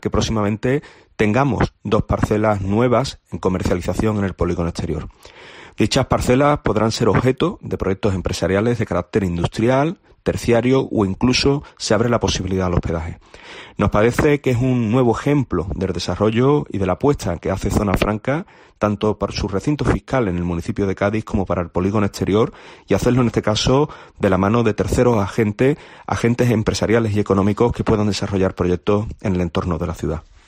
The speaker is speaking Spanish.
que próximamente tengamos 2 parcelas nuevas en comercialización en el polígono exterior. Dichas parcelas podrán ser objeto de proyectos empresariales de carácter industrial, terciario o incluso se abre la posibilidad al hospedaje. Nos parece que es un nuevo ejemplo del desarrollo y de la apuesta que hace Zona Franca, tanto para su recinto fiscal en el municipio de Cádiz como para el polígono exterior, y hacerlo en este caso de la mano de terceros agentes empresariales y económicos que puedan desarrollar proyectos en el entorno de la ciudad.